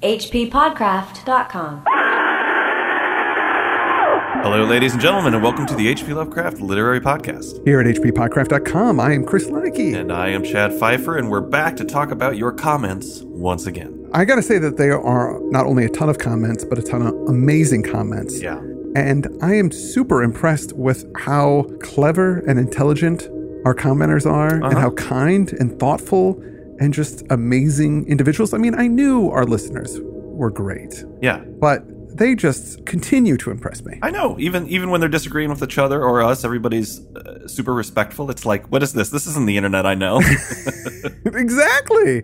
hppodcraft.com. Hello, ladies and gentlemen, and welcome to the H.P. Lovecraft Literary Podcast. Here at hppodcraft.com, I am Chris Lineky. And I am Chad Pfeiffer, and we're back to talk about your comments once again. I gotta say that there are not only a ton of comments, but a ton of amazing comments. Yeah. And I am super impressed with how clever and intelligent our commenters are, and how kind and thoughtful and just amazing individuals. I mean, I knew our listeners were great. Yeah. But they just continue to impress me. I know. Even when they're disagreeing with each other or us, everybody's super respectful. It's like, what is this? This isn't the internet I know. Exactly.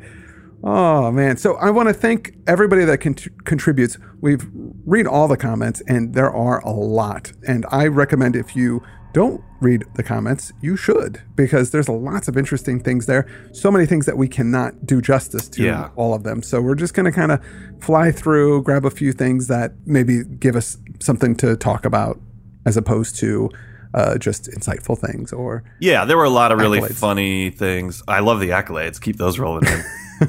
Oh, man. So I want to thank everybody that contributes. We've read all the comments, and there are a lot. And I recommend if you don't read the comments, you should, because there's lots of interesting things there. So many things that we cannot do justice to all of them. So we're just going to kind of fly through, grab a few things that maybe give us something to talk about as opposed to just insightful things or there were a lot of really accolades. funny things. I love the accolades. Keep those rolling in.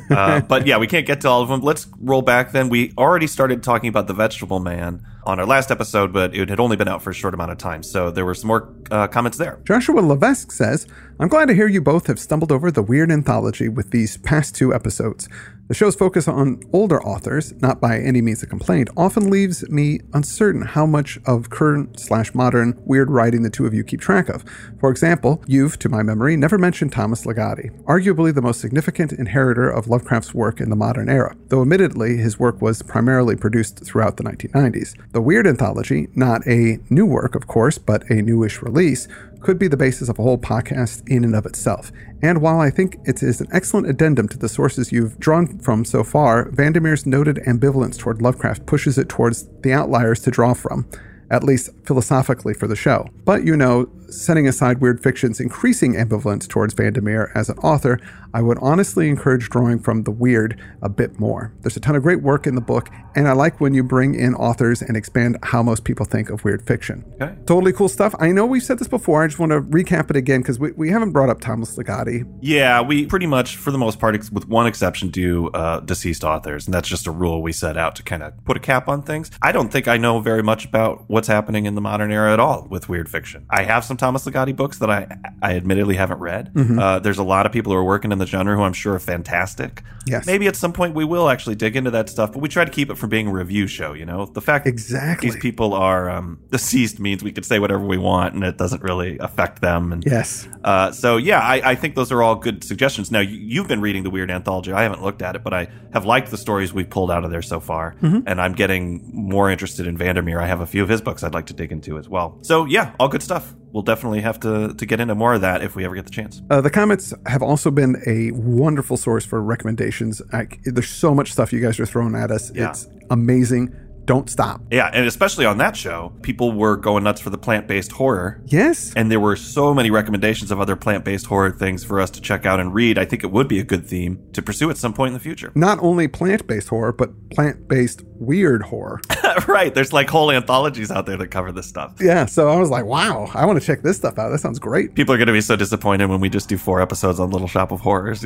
But yeah, we can't get to all of them. Let's roll back then. We already started talking about the Vegetable Man on our last episode, but it had only been out for a short amount of time. So there were some more comments there. Joshua Levesque says, I'm glad to hear you both have stumbled over the weird anthology with these past two episodes. The show's focus on older authors, not by any means a complaint, often leaves me uncertain how much of current/modern weird writing the two of you keep track of. For example, you've, to my memory, never mentioned Thomas Ligotti, arguably the most significant inheritor of Lovecraft's work in the modern era, though admittedly his work was primarily produced throughout the 1990s. The Weird Anthology, not a new work, of course, but a newish release, could be the basis of a whole podcast in and of itself. And while I think it is an excellent addendum to the sources you've drawn from so far, Vandermeer's noted ambivalence toward Lovecraft pushes it towards the outliers to draw from, at least philosophically for the show. But, setting aside Weird Fiction's increasing ambivalence towards Vandermeer as an author, I would honestly encourage drawing from the weird a bit more. There's a ton of great work in the book, and I like when you bring in authors and expand how most people think of weird fiction. Okay. Totally cool stuff. I know we've said this before. I just want to recap it again because we haven't brought up Thomas Ligotti. Yeah, we pretty much, for the most part, with one exception, do deceased authors, and that's just a rule we set out to kind of put a cap on things. I don't think I know very much about what's happening in the modern era at all with weird fiction. I have some Thomas Ligotti books that I admittedly haven't read. Mm-hmm. There's a lot of people who are working in the genre who I'm sure are fantastic. Yes. Maybe at some point we will actually dig into that stuff, but we try to keep it from being a review show, The fact that these people are deceased means we could say whatever we want and it doesn't really affect them. And, yes. I think those are all good suggestions. Now, you've been reading the Weird Anthology. I haven't looked at it, but I have liked the stories we've pulled out of there so far. Mm-hmm. And I'm getting more interested in Vandermeer. I have a few of his books I'd like to dig into as well. So, yeah, all good stuff. We'll definitely have to get into more of that if we ever get the chance. The comments have also been a wonderful source for recommendations. There's so much stuff you guys are throwing at us. Yeah. It's amazing. Don't stop. Yeah, and especially on that show, people were going nuts for the plant-based horror. Yes. And there were so many recommendations of other plant-based horror things for us to check out and read. I think it would be a good theme to pursue at some point in the future. Not only plant-based horror, but plant-based weird horror. Right. There's like whole anthologies out there that cover this stuff. Yeah, so I was like, wow, I want to check this stuff out. That sounds great. People are going to be so disappointed when we just do 4 episodes on Little Shop of Horrors,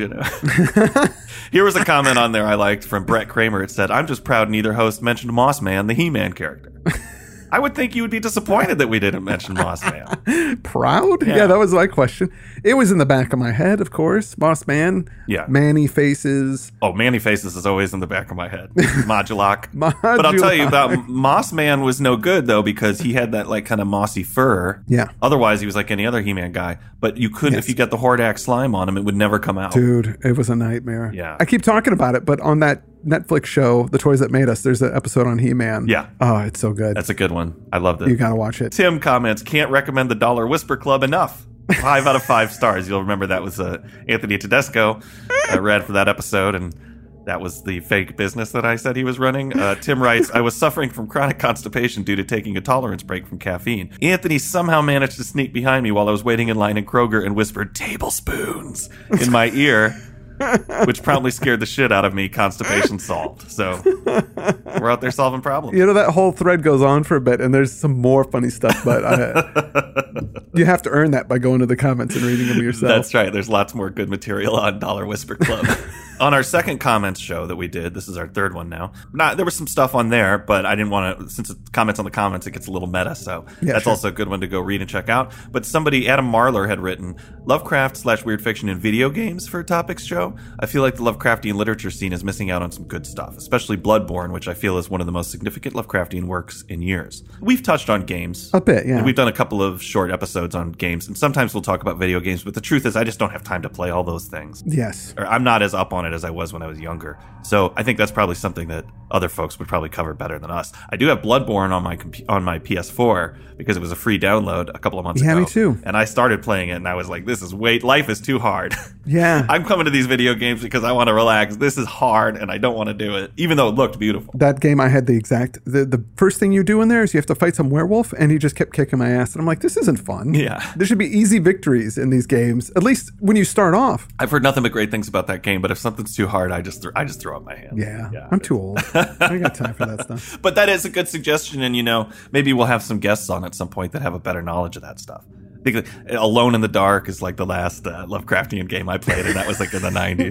Here was a comment on there I liked from Brett Kramer. It said, I'm just proud neither host mentioned Mossman, the He-Man character. I would think you would be disappointed that we didn't mention Mossman. Proud? Yeah, that was my question. It was in the back of my head, of course. Mossman. Yeah. Manny Faces. Oh, Manny Faces is always in the back of my head. Modulok. But I'll tell you about Mossman was no good, though, because he had that like kind of mossy fur. Yeah. Otherwise, he was like any other He-Man guy. But you couldn't, if you got the Hordak slime on him, it would never come out. Dude, it was a nightmare. Yeah. I keep talking about it, but on that Netflix show, The Toys That Made Us, there's an episode on He-Man. Yeah. Oh, it's so good. That's a good one. I loved it. You gotta watch it. Tim comments, can't recommend the Dollar Whisper Club enough. 5 out of 5 stars. You'll remember that was Anthony Tedesco I read for that episode, and that was the fake business that I said he was running. Tim writes, I was suffering from chronic constipation due to taking a tolerance break from caffeine. Anthony somehow managed to sneak behind me while I was waiting in line in Kroger and whispered tablespoons in my ear, which promptly scared the shit out of me. Constipation solved. So we're out there solving problems. That whole thread goes on for a bit, and there's some more funny stuff, but you have to earn that by going to the comments and reading them yourself. That's right. There's lots more good material on Dollar Whisper Club. On our second comments show that we did, this is our third one now. There was some stuff on there, but I didn't want to, since it's comments on the comments, it gets a little meta, so that's also a good one to go read and check out. But somebody, Adam Marler, had written, Lovecraft/weird fiction in video games for a topics show. I feel like the Lovecraftian literature scene is missing out on some good stuff, especially Bloodborne, which I feel is one of the most significant Lovecraftian works in years. We've touched on games. A bit, yeah. And we've done a couple of short episodes on games, and sometimes we'll talk about video games, but the truth is I just don't have time to play all those things. Yes. Or I'm not as up on it as I was when I was younger. So I think that's probably something that other folks would probably cover better than us. I do have Bloodborne on my PS4 because it was a free download a couple of months ago. Yeah, me too. And I started playing it and I was like, life is too hard. Yeah. I'm coming to these video games because I want to relax. This is hard and I don't want to do it, even though it looked beautiful. That game, I had the first thing you do in there is you have to fight some werewolf, and he just kept kicking my ass. And I'm like, this isn't fun. Yeah. There should be easy victories in these games, at least when you start off. I've heard nothing but great things about that game, but if something's too hard, I just throw up my hands. Yeah. I'm too old. I ain't got time for that stuff. But that is a good suggestion, and maybe we'll have some guests on at some point that have a better knowledge of that stuff. I think Alone in the Dark is like the last Lovecraftian game I played, and that was like in the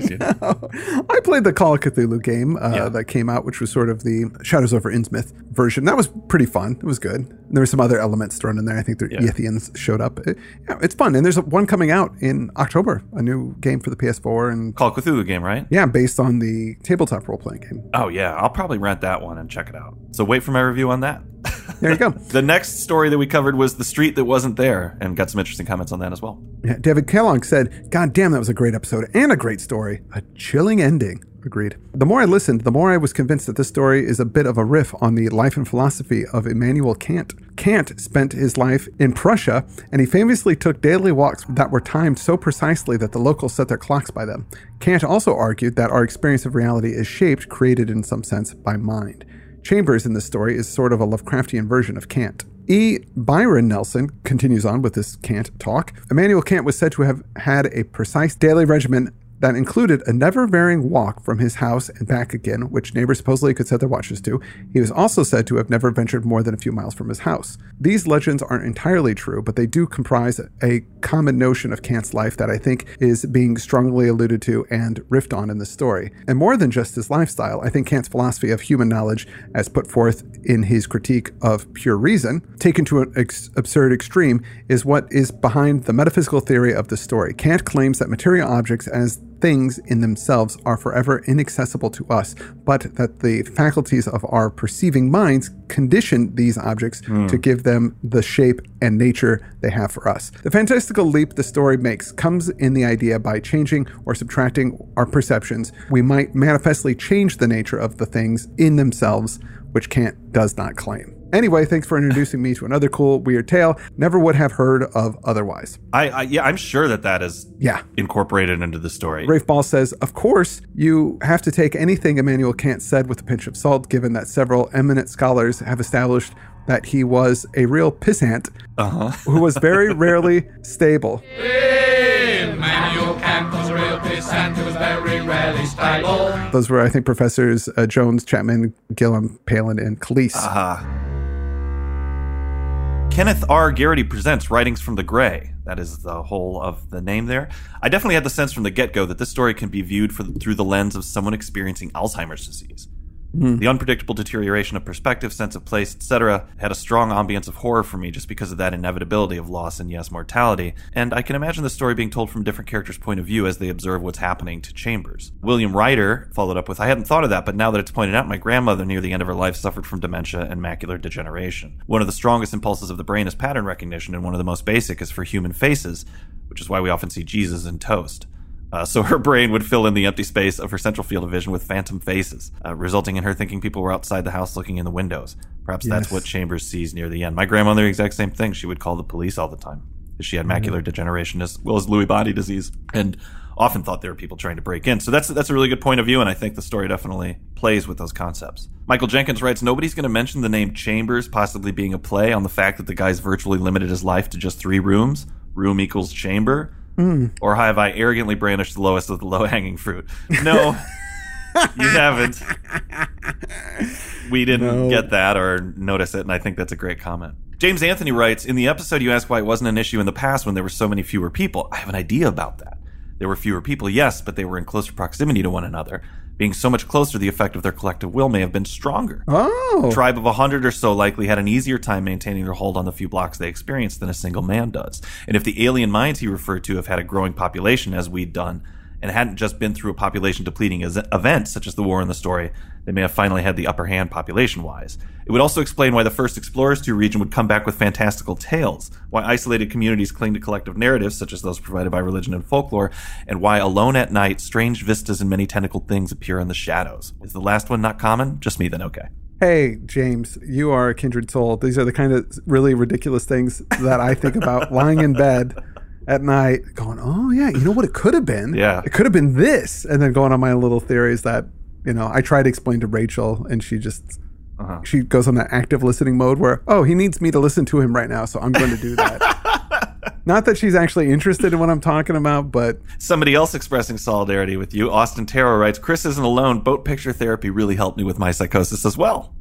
90s. I played the Call of Cthulhu game that came out, which was sort of the Shadows over Innsmouth version. That was pretty fun. It was good. There were some other elements thrown in there. I think the Yithians showed up. It's fun. And there's one coming out in October, a new game for the PS4. And Call of Cthulhu game, right? Yeah, based on the tabletop role-playing game. Oh, yeah. I'll probably rent that one and check it out. So wait for my review on that. There you go. The next story that we covered was The Street That Wasn't There, and got some interesting comments on that as well. Yeah, David Kellogg said, God damn, that was a great episode and a great story. A chilling ending. Agreed. The more I listened, the more I was convinced that this story is a bit of a riff on the life and philosophy of Immanuel Kant. Kant spent his life in Prussia, and he famously took daily walks that were timed so precisely that the locals set their clocks by them. Kant also argued that our experience of reality is shaped, created in some sense, by mind. Chambers in this story is sort of a Lovecraftian version of Kant. E. Byron Nelson continues on with this Kant talk. Immanuel Kant was said to have had a precise daily regimen that included a never-varying walk from his house and back again, which neighbors supposedly could set their watches to. He was also said to have never ventured more than a few miles from his house. These legends aren't entirely true, but they do comprise a common notion of Kant's life that I think is being strongly alluded to and riffed on in the story. And more than just his lifestyle, I think Kant's philosophy of human knowledge, as put forth in his critique of pure reason, taken to an absurd extreme, is what is behind the metaphysical theory of the story. Kant claims that material objects as things in themselves are forever inaccessible to us, but that the faculties of our perceiving minds condition these objects to give them the shape and nature they have for us. The fantastical leap the story makes comes in the idea by changing or subtracting our perceptions, we might manifestly change the nature of the things in themselves, which Kant does not claim. Anyway, thanks for introducing me to another cool, weird tale. Never would have heard of otherwise. I'm sure that is incorporated into the story. Rafe Ball says, of course, you have to take anything Immanuel Kant said with a pinch of salt, given that several eminent scholars have established that he was a real pissant who was very rarely stable. Immanuel Kant was a real pissant who was very rarely stable. Those were, I think, Professors Jones, Chapman, Gillum, Palin, and Calise. Kenneth R. Garrity presents Writings from the Gray. That is the whole of the name there. I definitely had the sense from the get-go that this story can be viewed through the lens of someone experiencing Alzheimer's disease. The unpredictable deterioration of perspective, sense of place, etc. had a strong ambience of horror for me just because of that inevitability of loss and, yes, mortality, and I can imagine the story being told from different characters' point of view as they observe what's happening to Chambers. William Ryder followed up with, I hadn't thought of that, but now that it's pointed out, my grandmother near the end of her life suffered from dementia and macular degeneration. One of the strongest impulses of the brain is pattern recognition, and one of the most basic is for human faces, which is why we often see Jesus in toast. So her brain would fill in the empty space of her central field of vision with phantom faces, resulting in her thinking people were outside the house looking in the windows. Perhaps that's what Chambers sees near the end. My grandmother, the exact same thing. She would call the police all the time. She had macular degeneration as well as Lewy body disease, and often thought there were people trying to break in. So that's a really good point of view, and I think the story definitely plays with those concepts. Michael Jenkins writes, nobody's going to mention the name Chambers possibly being a play on the fact that the guy's virtually limited his life to just 3 rooms. Room equals chamber. Or have I arrogantly brandished the lowest of the low-hanging fruit? No, you haven't. We didn't get that or notice it, and I think that's a great comment. James Anthony writes, in the episode you asked why it wasn't an issue in the past when there were so many fewer people. I have an idea about that. There were fewer people, yes, but they were in closer proximity to one another. Being so much closer, the effect of their collective will may have been stronger. Oh. A tribe of 100 or so likely had an easier time maintaining their hold on the few blocks they experienced than a single man does. And if the alien minds he referred to have had a growing population, as we'd done, and hadn't just been through a population-depleting event, such as the war in the story, they may have finally had the upper hand population-wise. It would also explain why the first explorers to a region would come back with fantastical tales, why isolated communities cling to collective narratives, such as those provided by religion and folklore, and why alone at night, strange vistas and many tentacled things appear in the shadows. Is the last one not common? Just me, then okay. Hey, James, you are a kindred soul. These are the kind of really ridiculous things that I think about lying in bed at night going, oh, yeah, you know what it could have been? Yeah. It could have been this. And then going on my little theories that, I try to explain to Rachel and she just, she goes on that active listening mode where, oh, he needs me to listen to him right now, so I'm going to do that. Not that she's actually interested in what I'm talking about, but... Somebody else expressing solidarity with you, Austin Tarot writes, Chris isn't alone. Boat picture therapy really helped me with my psychosis as well.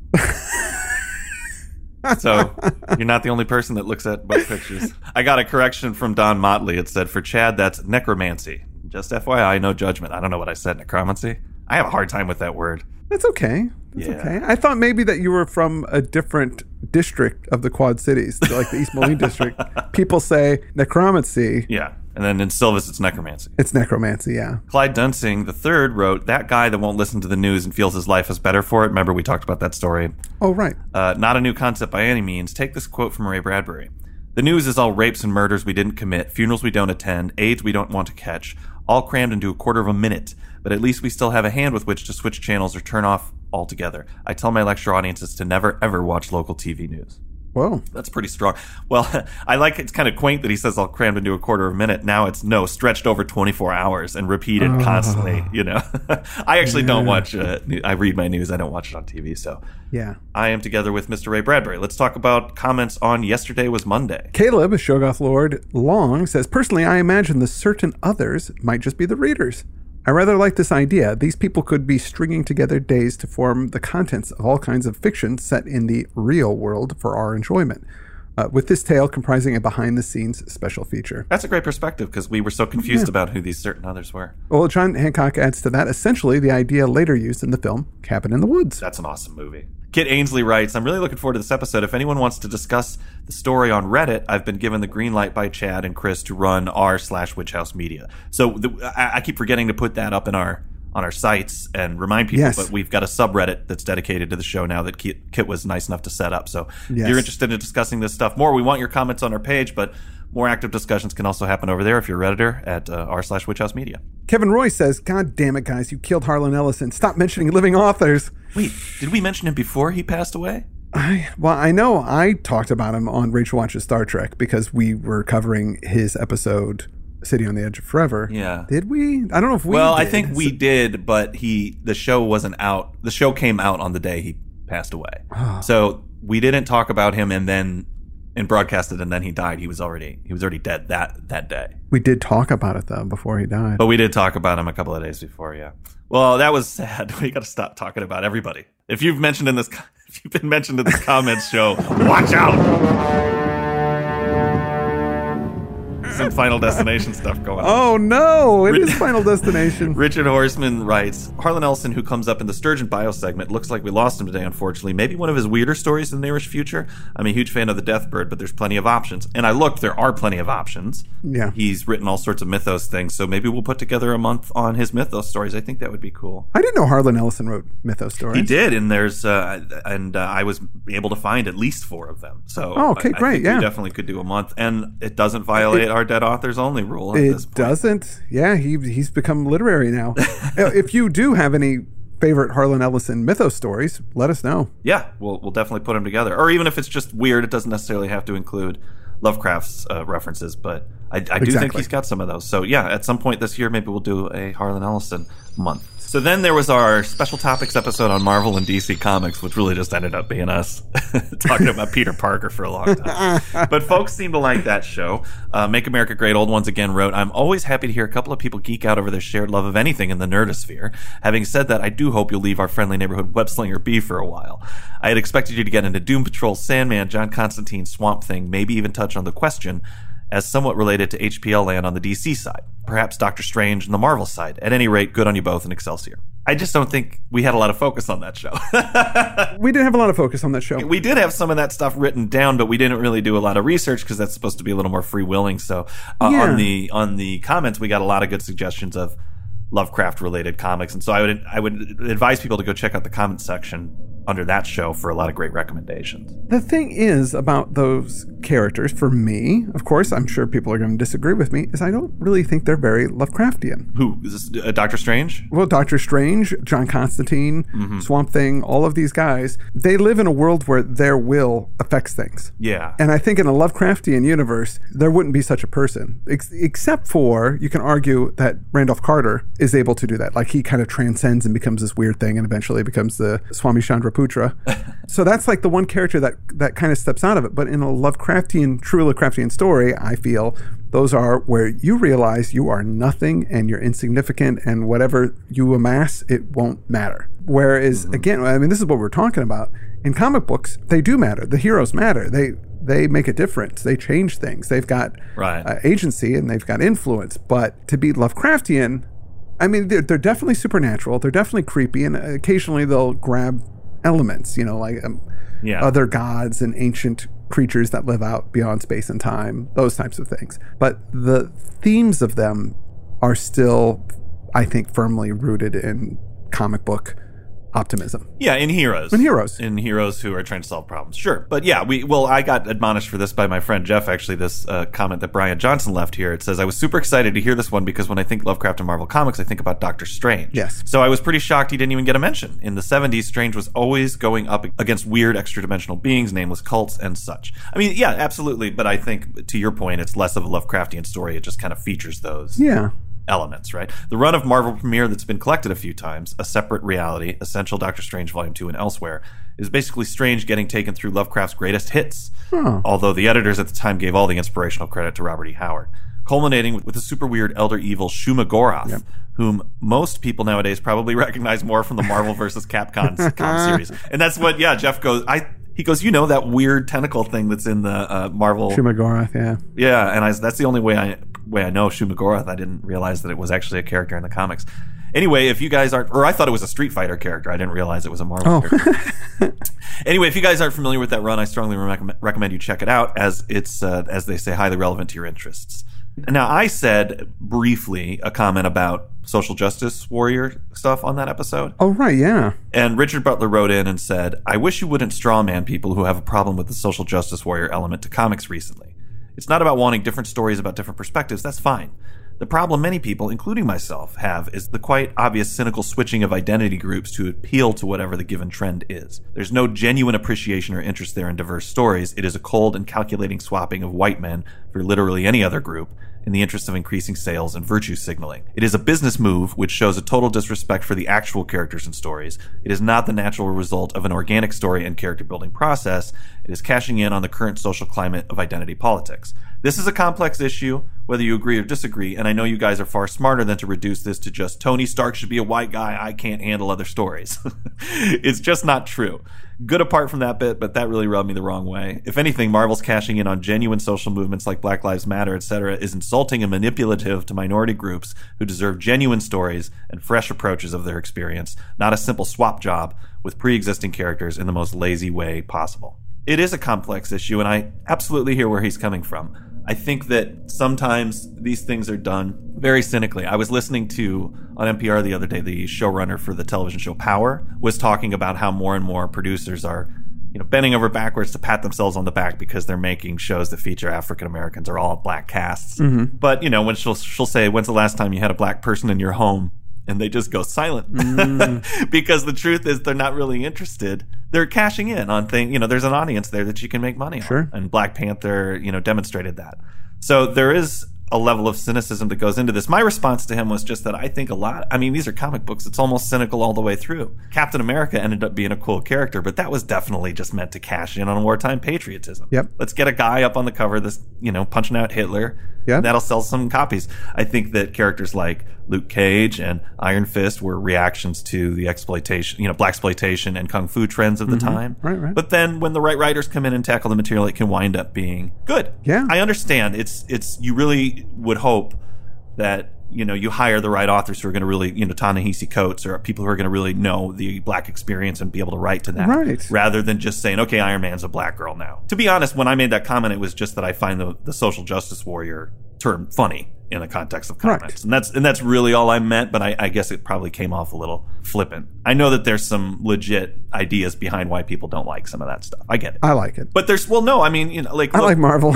So you're not the only person that looks at boat pictures. I got a correction from Don Motley. It said, for Chad, that's necromancy. Just FYI, no judgment. I don't know what I said, necromancy. I have a hard time with that word. That's okay. That's okay. I thought maybe that you were from a different district of the Quad Cities, like the East Moline district. People say necromancy. Yeah. And then in Silvis, it's necromancy. It's necromancy, yeah. Clyde Dunsing III wrote, that guy that won't listen to the news and feels his life is better for it. Remember, we talked about that story. Oh, right. Not a new concept by any means. Take this quote from Ray Bradbury. The news is all rapes and murders we didn't commit, funerals we don't attend, AIDS we don't want to catch, all crammed into a quarter of a minute. But at least we still have a hand with which to switch channels or turn off altogether. I tell my lecture audiences to never, ever watch local TV news. Whoa. That's pretty strong. Well, I like it's kind of quaint that he says all crammed into a quarter of a minute. Now it's stretched over 24 hours and repeated constantly, I actually don't watch, I read my news. I don't watch it on TV. So yeah, I am together with Mr. Ray Bradbury. Let's talk about comments on Yesterday Was Monday. Caleb, Shoggoth Lord Long, says, personally, I imagine the certain others might just be the readers. I rather like this idea. These people could be stringing together days to form the contents of all kinds of fiction set in the real world for our enjoyment, with this tale comprising a behind-the-scenes special feature. That's a great perspective because we were so confused about who these certain others were. Well, John Hancock adds to that essentially the idea later used in the film Cabin in the Woods. That's an awesome movie. Kit Ainsley writes, I'm really looking forward to this episode. If anyone wants to discuss the story on Reddit, I've been given the green light by Chad and Chris to run r/Witchhouse Media. So I keep forgetting to put that up on our sites and remind people, but we've got a subreddit that's dedicated to the show now that Kit was nice enough to set up. So if you're interested in discussing this stuff more, we want your comments on our page, but more active discussions can also happen over there if you're a Redditor at r/Witchhouse Media. Kevin Roy says, God damn it, guys, you killed Harlan Ellison. Stop mentioning living authors. Wait, did we mention him before he passed away? I know I talked about him on Rachel Watches Star Trek because we were covering his episode City on the Edge of Forever. Yeah. Did we? I don't know if we Well, did. I think we did, but the show wasn't out. The show came out on the day he passed away. So we didn't talk about him and broadcast it, and then he died. He was already dead that day. We did talk about it though before he died. But we did talk about him a couple of days before, yeah. Well, that was sad. We got to stop talking about everybody. If you've been mentioned in this comments show, watch out. Some Final Destination stuff going on. Oh no, it is Final Destination. Richard Horseman writes, Harlan Ellison, who comes up in the Sturgeon bio segment, looks like we lost him today, unfortunately. Maybe one of his weirder stories in the nearish future. I'm a huge fan of the Deathbird, but there's plenty of options. And I looked, there are plenty of options. Yeah. He's written all sorts of mythos things, so maybe we'll put together a month on his mythos stories. I think that would be cool. I didn't know Harlan Ellison wrote mythos stories. He did, and there's I was able to find at least 4 of them. So okay, great. I think we definitely could do a month, and it doesn't violate our Dead Authors Only rule. At this point. Doesn't. Yeah, he's become literary now. If you do have any favorite Harlan Ellison mythos stories, let us know. Yeah, we'll definitely put them together. Or even if it's just weird, it doesn't necessarily have to include Lovecraft's references, but I do think he's got some of those. So yeah, at some point this year, maybe we'll do a Harlan Ellison month. So then there was our special topics episode on Marvel and DC Comics, which really just ended up being us talking about Peter Parker for a long time. But folks seem to like that show. Make America Great Old Ones Again wrote, I'm always happy to hear a couple of people geek out over their shared love of anything in the nerdosphere. Having said that, I do hope you'll leave our friendly neighborhood web-slinger be for a while. I had expected you to get into Doom Patrol, Sandman, John Constantine, Swamp Thing, maybe even touch on The Question, as somewhat related to HPL land on the DC side. Perhaps Doctor Strange on the Marvel side. At any rate, good on you both and Excelsior. I just don't think we had a lot of focus on that show. We didn't have a lot of focus on that show. We did have some of that stuff written down, but we didn't really do a lot of research because that's supposed to be a little more freewheeling. So on the comments, we got a lot of good suggestions of Lovecraft-related comics. And so I would advise people to go check out the comment section under that show for a lot of great recommendations. The thing is about those characters, for me, of course, I'm sure people are going to disagree with me, is I don't really think they're very Lovecraftian. Who? Is this Doctor Strange? Well, Doctor Strange, John Constantine, Swamp Thing, all of these guys, they live in a world where their will affects things. Yeah. And I think in a Lovecraftian universe, there wouldn't be such a person. Except for, you can argue that Randolph Carter is able to do that. Like, he kind of transcends and becomes this weird thing and eventually becomes the Swami Chandraputra. So that's like the one character that kind of steps out of it. But in a true Lovecraftian story, I feel those are where you realize you are nothing and you're insignificant and whatever you amass, it won't matter. Whereas, again, I mean, this is what we're talking about. In comic books, they do matter. The heroes matter. They make a difference. They change things. They've got agency and they've got influence. But to be Lovecraftian, I mean, they're definitely supernatural. They're definitely creepy, and occasionally they'll grab elements, like other gods and ancient creatures that live out beyond space and time, those types of things. But the themes of them are still, I think, firmly rooted in comic book optimism. Yeah, in heroes. In heroes who are trying to solve problems. Sure. But yeah, I got admonished for this by my friend Jeff, actually, this comment that Brian Johnson left here. It says, I was super excited to hear this one because when I think Lovecraft and Marvel Comics, I think about Doctor Strange. Yes. So I was pretty shocked he didn't even get a mention. In the 70s, Strange was always going up against weird extra-dimensional beings, nameless cults, and such. I mean, yeah, absolutely. But I think, to your point, it's less of a Lovecraftian story. It just kind of features those. Elements, right? The run of Marvel Premiere that's been collected a few times, A Separate Reality, Essential Doctor Strange Volume 2, and elsewhere, is basically Strange getting taken through Lovecraft's greatest hits, although the editors at the time gave all the inspirational credit to Robert E. Howard, culminating with the super weird elder evil Shuma Gorath, whom most people nowadays probably recognize more from the Marvel vs. Capcom series. And that's what, Jeff goes, he goes, that weird tentacle thing that's in the Marvel. Shuma Gorath, Yeah, and that's the only way I know Shuma Gorath. I didn't realize that it was actually a character in the comics. Anyway, if you guys aren't, or I thought it was a Street Fighter character. I didn't realize it was a Marvel character. Anyway, if you guys aren't familiar with that run, I strongly recommend you check it out, as it's, as they say, highly relevant to your interests. Now, I said briefly a comment about social justice warrior stuff on that episode. Oh, right, yeah. And Richard Butler wrote in and said, I wish you wouldn't strawman people who have a problem with the social justice warrior element to comics recently. It's not about wanting different stories about different perspectives. That's fine. The problem many people, including myself, have is the quite obvious cynical switching of identity groups to appeal to whatever the given trend is. There's no genuine appreciation or interest there in diverse stories. It is a cold and calculating swapping of white men for literally any other group in the interest of increasing sales and virtue signaling. It is a business move which shows a total disrespect for the actual characters and stories. It is not the natural result of an organic story and character building process. It is cashing in on the current social climate of identity politics. This is a complex issue, whether you agree or disagree, and I know you guys are far smarter than to reduce this to just Tony Stark should be a white guy, I can't handle other stories. It's just not true. Good apart from that bit, but that really rubbed me the wrong way. If anything, Marvel's cashing in on genuine social movements like Black Lives Matter, etc., is insulting and manipulative to minority groups who deserve genuine stories and fresh approaches of their experience, not a simple swap job with pre-existing characters in the most lazy way possible. It is a complex issue, and I absolutely hear where he's coming from. I think that sometimes these things are done very cynically. I was listening to, on NPR the other day, the showrunner for the television show Power was talking about how more and more producers are, bending over backwards to pat themselves on the back because they're making shows that feature African Americans or all black casts. Mm-hmm. But, when she'll say, when's the last time you had a black person in your home? And they just go silent because the truth is they're not really interested. They're cashing in on things. There's an audience there that you can make money on. And Black Panther, demonstrated that. So there is a level of cynicism that goes into this. My response to him was just that I think these are comic books. It's almost cynical all the way through. Captain America ended up being a cool character, but that was definitely just meant to cash in on wartime patriotism. Yep. Let's get a guy up on the cover that's, punching out Hitler. Yeah. That'll sell some copies. I think that characters like Luke Cage and Iron Fist were reactions to the exploitation, blaxploitation and kung fu trends of the time. Right. But then when the right writers come in and tackle the material, it can wind up being good. Yeah. I understand. It's you really would hope that you hire the right authors who are going to really, Ta-Nehisi Coates or people who are going to really know the black experience and be able to write to that. Right. Rather than just saying, okay, Iron Man's a black girl now. To be honest, when I made that comment, it was just that I find the social justice warrior term funny in the context of comics. Right. And that's really all I meant, but I guess it probably came off a little flippant. I know that there's some legit ideas behind why people don't like some of that stuff. I get it. I like it. But I like Marvel.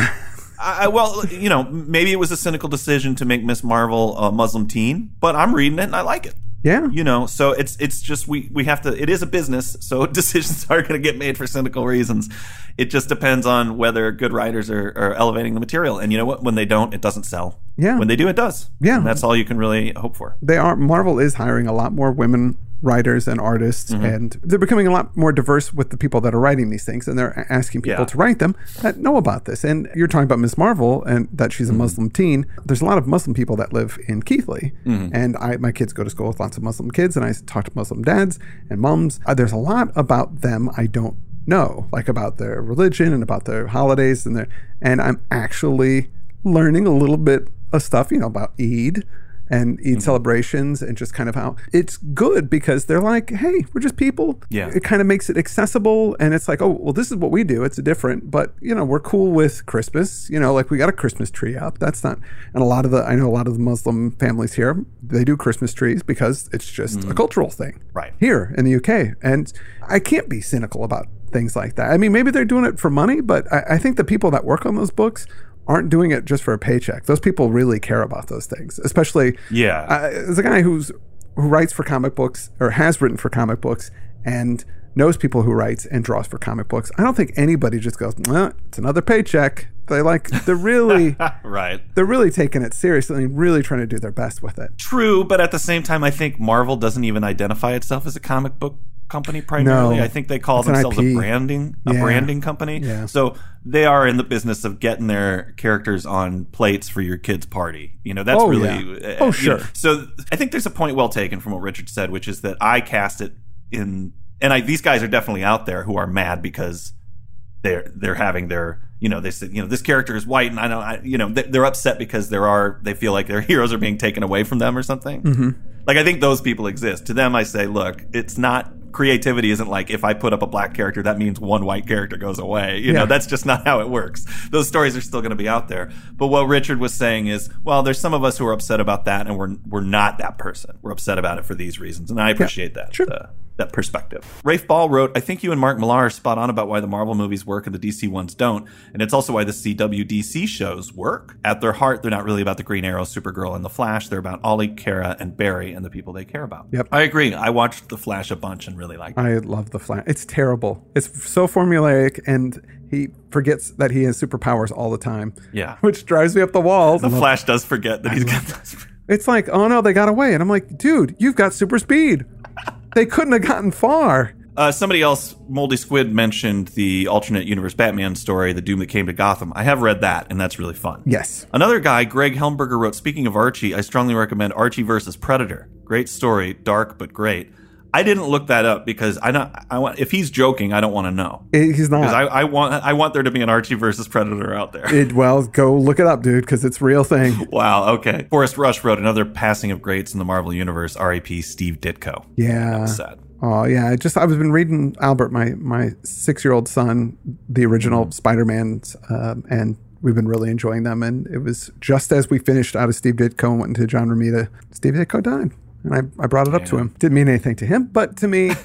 Maybe it was a cynical decision to make Miss Marvel a Muslim teen, but I'm reading it and I like it. Yeah. So it's just we have to. It is a business, so decisions are going to get made for cynical reasons. It just depends on whether good writers are elevating the material. And you know what? When they don't, it doesn't sell. Yeah. When they do, it does. Yeah. And that's all you can really hope for. Marvel is hiring a lot more women writers and artists, and they're becoming a lot more diverse with the people that are writing these things, and they're asking people to write them that know about this. And you're talking about Miss Marvel and that she's a Muslim teen. There's a lot of Muslim people that live in Keithley, and my kids go to school with lots of Muslim kids, and I talk to Muslim dads and moms. There's a lot about them I don't know, like about their religion and about their holidays, and I'm actually learning a little bit of stuff, about Eid and Eid celebrations, and just kind of how it's good because they're like, hey, we're just people. Yeah. It kind of makes it accessible, and it's like, oh, well, this is what we do. It's different, but we're cool with Christmas. Like we got a Christmas tree up. That's not, and I know a lot of the Muslim families here, they do Christmas trees because it's just a cultural thing. Right. Here in the UK. And I can't be cynical about things like that. I mean, maybe they're doing it for money, but I think the people that work on those books aren't doing it just for a paycheck. Those people really care about those things, especially as a guy who writes for comic books or has written for comic books and knows people who writes and draws for comic books. I don't think anybody just goes, it's another paycheck. They're really right. They're really taking it seriously and really trying to do their best with it. True, but at the same time, I think Marvel doesn't even identify itself as a comic book company primarily. I think they call themselves a branding company. Yeah. So they are in the business of getting their characters on plates for your kid's party. That's really sure. So I think there's a point well taken from what Richard said, which is that I cast it in, and these guys are definitely out there who are mad because they're having their, they said, this character is white, and they're upset because they feel like their heroes are being taken away from them or something. Like, I think those people exist. To them, I say, look, it's not, creativity isn't like, if I put up a black character, that means one white character goes away. That's just not how it works. Those stories are still going to be out there. But what Richard was saying is, well, there's some of us who are upset about that, and we're not that person. We're upset about it for these reasons. And I appreciate that. Sure. That perspective. Rafe Ball wrote, I think you and Mark Millar are spot on about why the Marvel movies work and the DC ones don't. And it's also why the CW DC shows work. At their heart, they're not really about the Green Arrow, Supergirl, and the Flash. They're about Ollie, Kara, and Barry and the people they care about. Yep. I agree. I watched The Flash a bunch and really liked it. I love The Flash. It's terrible. It's so formulaic, and he forgets that he has superpowers all the time. Yeah. Which drives me up the wall. The Flash does forget that he's got those. It's like, oh no, they got away. And I'm like, dude, you've got super speed. They couldn't have gotten far. Somebody else, Moldy Squid, mentioned the alternate universe Batman story, The Doom That Came to Gotham. I have read that, and that's really fun. Yes. Another guy, Greg Helmberger, wrote, speaking of Archie, I strongly recommend Archie versus Predator. Great story, dark but great. I didn't look that up because I want, if he's joking, I don't want to know. He's not. Because I want there to be an Archie versus Predator out there. Go look it up, dude, because it's a real thing. Wow, okay. Forrest Rush wrote, another passing of greats in the Marvel Universe, R.I.P. Steve Ditko. Yeah. That was sad. Oh, yeah. I've been reading Albert, my 6-year-old son, the original Spider-Mans, and we've been really enjoying them. And it was just as we finished out of Steve Ditko and went into John Romita, Steve Ditko died. And I brought it up to him. Didn't mean anything to him, but to me...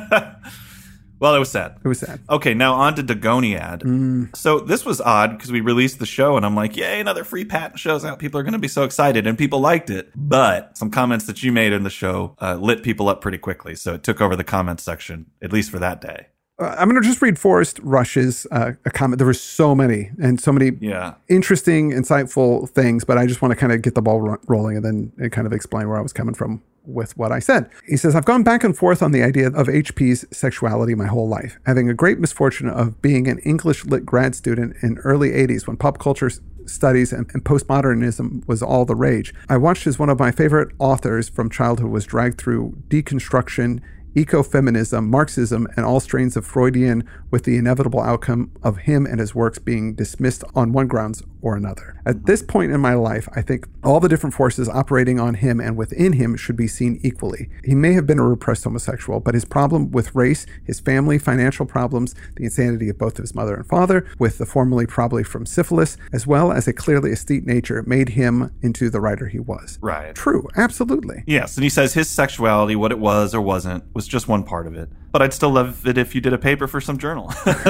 Well, it was sad. It was sad. Okay, now on to Dagoniad. So this was odd because we released the show and I'm like, yay, another free patent show's out. People are going to be so excited, and people liked it. But some comments that you made in the show lit people up pretty quickly. So it took over the comments section, at least for that day. I'm going to just read Forrest Rush's a comment. There were so many interesting, insightful things, but I just want to kind of get the ball rolling and then kind of explain where I was coming from with what I said. He says, I've gone back and forth on the idea of HP's sexuality my whole life, having a great misfortune of being an English lit grad student in early 80s when pop culture studies and postmodernism was all the rage. I watched as one of my favorite authors from childhood was dragged through deconstruction, ecofeminism, Marxism, and all strains of Freudian, with the inevitable outcome of him and his works being dismissed on one grounds or another. At this point in my life, I think all the different forces operating on him and within him should be seen equally. He may have been a repressed homosexual, but his problem with race, his family, financial problems, the insanity of both his mother and father, with the formerly probably from syphilis, as well as a clearly aesthete nature, made him into the writer he was. Right. True, absolutely. Yes, and he says his sexuality, what it was or wasn't, was just one part of it. But I'd still love it if you did a paper for some journal.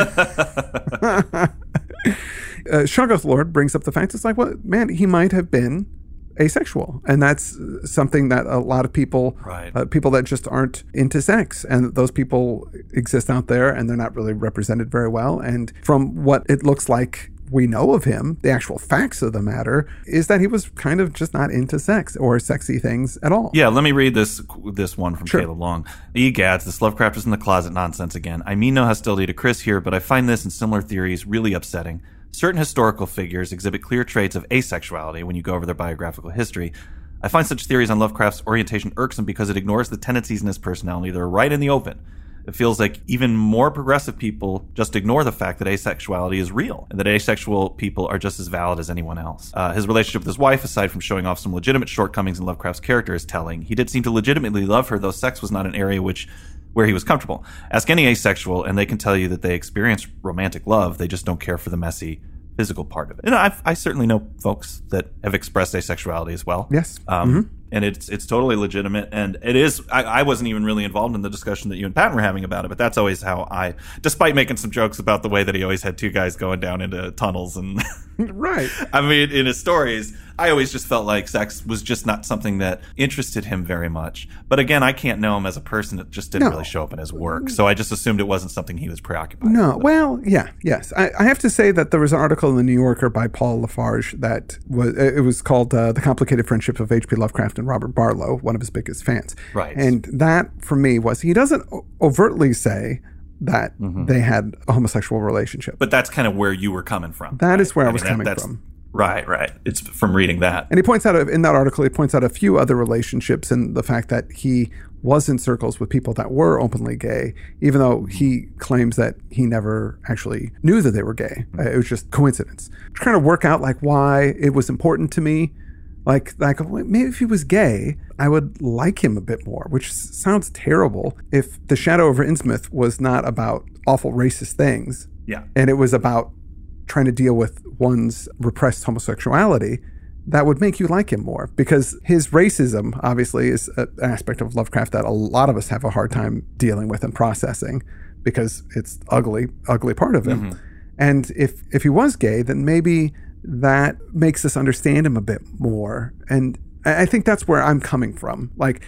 Shoggoth Lord brings up the fact, it's like, well, man, he might have been asexual. And that's something that a lot of people, people that just aren't into sex, and those people exist out there and they're not really represented very well. And from what it looks like we know of him, the actual facts of the matter is that he was kind of just not into sex or sexy things at all. Yeah, let me read this one from Caleb Long. Egads, this Lovecraft is in the closet nonsense again. I mean no hostility to Chris here, but I find this and similar theories really upsetting. Certain historical figures exhibit clear traits of asexuality when you go over their biographical history. I find such theories on Lovecraft's orientation irksome because it ignores the tendencies in his personality that are right in the open. It feels like even more progressive people just ignore the fact that asexuality is real and that asexual people are just as valid as anyone else. His relationship with his wife, aside from showing off some legitimate shortcomings in Lovecraft's character, is telling. He did seem to legitimately love her, though sex was not an area where he was comfortable. Ask any asexual, and they can tell you that they experience romantic love. They just don't care for the messy physical part of it. And I certainly know folks that have expressed asexuality as well. Yes. And it's totally legitimate. And it is, I wasn't even really involved in the discussion that you and Pat were having about it, but that's always how despite making some jokes about the way that he always had two guys going down into tunnels and right. I mean, in his stories, I always just felt like sex was just not something that interested him very much. But again, I can't know him as a person. That just didn't really show up in his work. So I just assumed it wasn't something he was preoccupied with. Well, yeah, yes. I have to say that there was an article in the New Yorker by Paul Lafarge that was called The Complicated Friendship of H.P. Lovecraft and Robert Barlow, one of his biggest fans. Right. And that, for me, was, he doesn't overtly say that they had a homosexual relationship. But that's kind of where you were coming from. That is where I was coming from. Right. It's from reading that. And he points out, in that article, a few other relationships and the fact that he was in circles with people that were openly gay, even though he claims that he never actually knew that they were gay. It was just coincidence. Trying to work out like why it was important to me. Like maybe if he was gay, I would like him a bit more, which sounds terrible. If The Shadow over Innsmouth was not about awful racist things, and it was about trying to deal with one's repressed homosexuality, that would make you like him more, because his racism obviously is an aspect of Lovecraft that a lot of us have a hard time dealing with and processing, because it's ugly part of him. And if he was gay, then maybe that makes us understand him a bit more. And I think that's where I'm coming from. Like,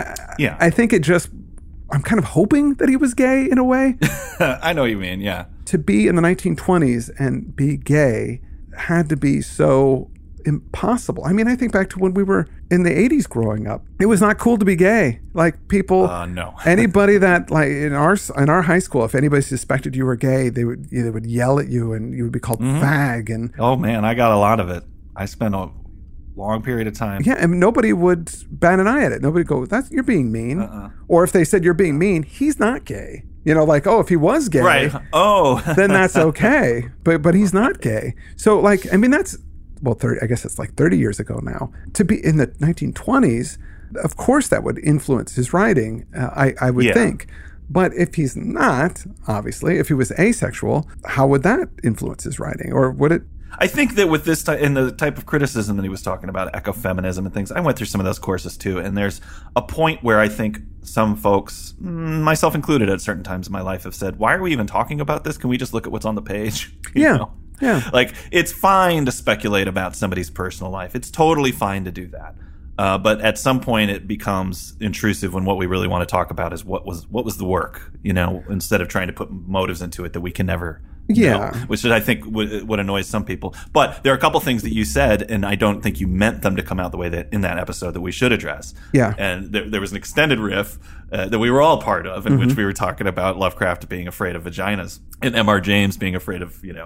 I think I'm kind of hoping that he was gay in a way. I know what you mean, yeah. To be in the 1920s and be gay had to be so impossible. I mean, I think back to when we were in the 80s growing up. It was not cool to be gay. Like, people, no. anybody that, like, in our high school, if anybody suspected you were gay, they would yell at you and you would be called fag. And oh man, I got a lot of it. I spent a long period of time. Yeah, and nobody would bat an eye at it. Nobody would go, you're being mean. Or if they said you're being mean, he's not gay. You know, like, if he was gay, right? Then that's okay. But he's not gay. So, like, I mean, that's, well, 30, I guess it's like 30 years ago now. To be in the 1920s, of course that would influence his writing, I would think. But if he's not, obviously, if he was asexual, how would that influence his writing? Or would it? I think that with this in the type of criticism that he was talking about, ecofeminism and things, I went through some of those courses too. And there's a point where I think some folks, myself included at certain times in my life, have said, why are we even talking about this? Can we just look at what's on the page? You know? Yeah. Like, it's fine to speculate about somebody's personal life. It's totally fine to do that. But at some point it becomes intrusive when what we really want to talk about is what was the work, you know, instead of trying to put motives into it that we can never know, which I think would annoy some people. But there are a couple things that you said, and I don't think you meant them to come out the way that in that episode that we should address. Yeah. And there was an extended riff that we were all part of, in which we were talking about Lovecraft being afraid of vaginas and M.R. James being afraid of, you know,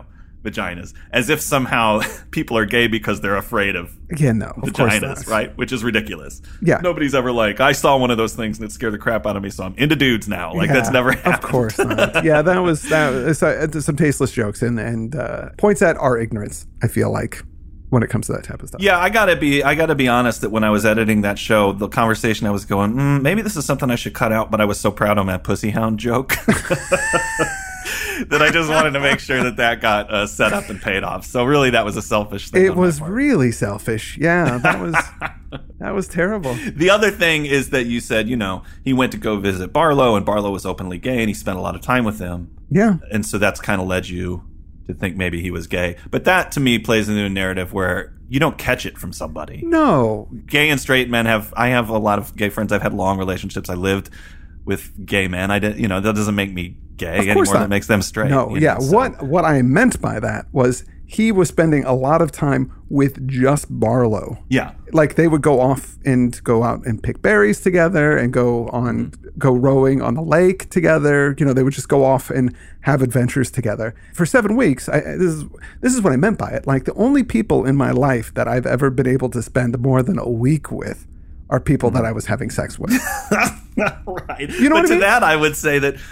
vaginas, as if somehow people are gay because they're afraid of Yeah, no, of course vaginas, not. right? Which is ridiculous. Yeah. Nobody's ever like, I saw one of those things and it scared the crap out of me, so I'm into dudes now. Like, that's Yeah, never happened. Of course not. Yeah, that was some tasteless jokes and points at our ignorance, I feel like, when it comes to that type of stuff. Yeah, I gotta be honest that when I was editing that show, the conversation I was going, maybe this is something I should cut out, but I was so proud of my pussy hound joke that I just wanted to make sure that got set up and paid off. So really, that was a selfish thing. It was really selfish. Yeah, that was terrible. The other thing is that you said, he went to go visit Barlow, and Barlow was openly gay, and he spent a lot of time with him. Yeah. And so that's kind of led you to think maybe he was gay. But that, to me, plays into a narrative where you don't catch it from somebody. No. Gay and straight men I have a lot of gay friends. I've had long relationships. I lived with gay men. that doesn't make me gay anymore. That makes them straight. No, yeah. So. What I meant by that was he was spending a lot of time with just Barlow. Yeah. Like they would go off and go out and pick berries together and go rowing on the lake together. They would just go off and have adventures together. For 7 weeks, this is what I meant by it. Like the only people in my life that I've ever been able to spend more than a week with are people that I was having sex with. Right. You know what I mean? To that, I would say that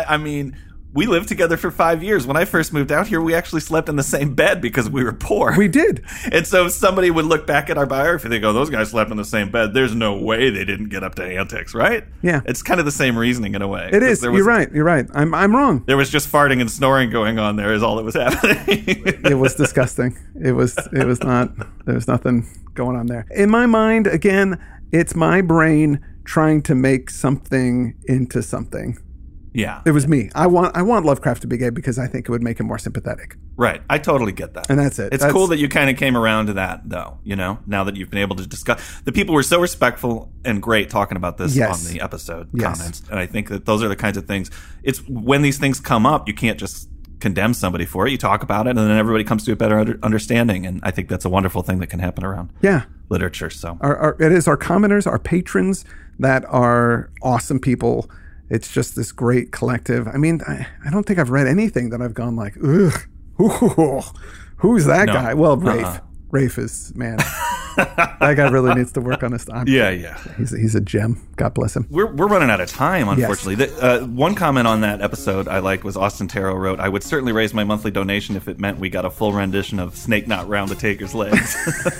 we lived together for 5 years. When I first moved out here, we actually slept in the same bed because we were poor. We did. And so if somebody would look back at our biography, they go, those guys slept in the same bed. There's no way they didn't get up to antics, right? Yeah. It's kind of the same reasoning in a way. It is. You're right. I'm wrong. There was just farting and snoring going on there is all that was happening. It was disgusting. It was not, there was nothing going on there. In my mind, again, it's my brain trying to make something into something. Yeah. It was me. I want Lovecraft to be gay because I think it would make him more sympathetic. Right. I totally get that. And that's it. It's cool that you kind of came around to that, though, now that you've been able to discuss. The people were so respectful and great talking about this on the episode comments. And I think that those are the kinds of things. It's when these things come up, you can't just condemn somebody for it. You talk about it, and then everybody comes to a better understanding. And I think that's a wonderful thing that can happen around literature. So it is our commenters, our patrons that are awesome people. It's just this great collective. I mean, I don't think I've read anything that I've gone like, ugh, ooh, who's that guy? Well, Rafe. Rafe is, man, that guy really needs to work on his time. Yeah. He's a gem. God bless him. We're running out of time, unfortunately. Yes. One comment on that episode I liked was Austin Taro wrote, I would certainly raise my monthly donation if it meant we got a full rendition of Snake Knot Round the Taker's Legs.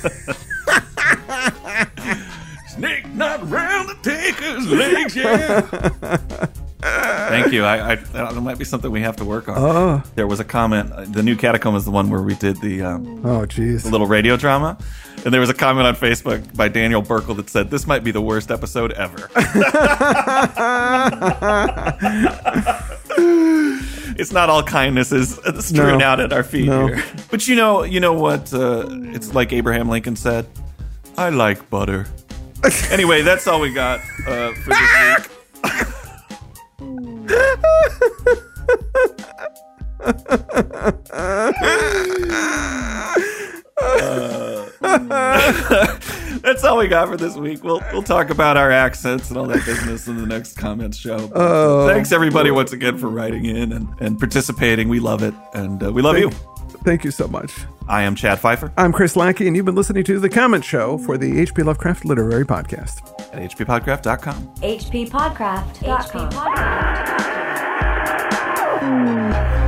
Snake knot round the taker's legs, yeah. Thank you. That might be something we have to work on. There was a comment. The New Catacomb is the one where we did the little radio drama. And there was a comment on Facebook by Daniel Burkle that said, this might be the worst episode ever. It's not all kindness is strewn out at our feet here. But you know what? It's like Abraham Lincoln said, I like butter. Anyway, that's all we got for this week. That's all we got for this week. We'll talk about our accents and all that business in the next comments show. Thanks everybody once again for writing in and participating. We love it, and we love you. Thank you so much. I am Chad Pfeiffer. I'm Chris Lackey, and you've been listening to The Comment Show for the H.P. Lovecraft Literary Podcast. At hppodcraft.com. hppodcraft.com.